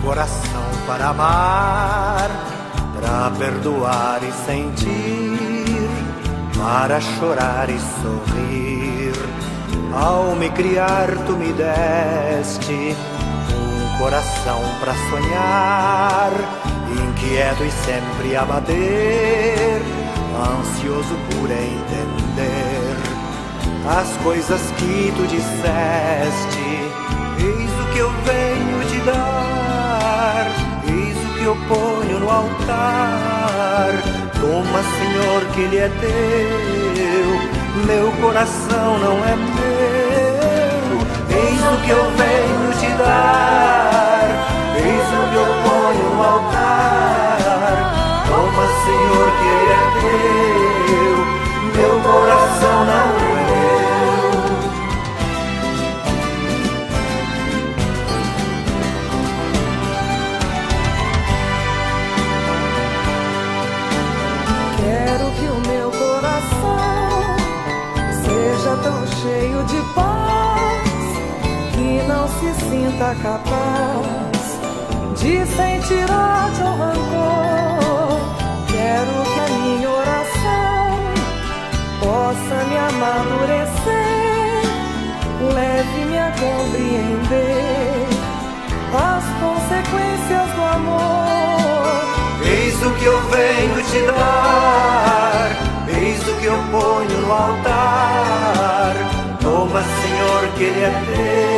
coração para amar, para perdoar e sentir, para chorar e sorrir. Ao me criar tu me deste um coração para sonhar, inquieto e sempre a bater, ansioso por entender as coisas que tu disseste. Eis o que eu venho te dar, eis o que eu ponho no altar. Toma, Senhor, que ele é teu, meu coração não é meu. Eis o que eu venho te dar, eis o que eu ponho no altar. Toma, Senhor, que ele é teu, meu coração não é meu. Quero que o meu coração seja tão cheio de paz que não se sinta capaz de sentir ódio ou rancor. Quero que a minha oração possa me amadurecer, leve-me a compreender as consequências do amor. Eis o que eu venho te dar, eis o que eu ponho no altar. Toma, Senhor, que ele é teu,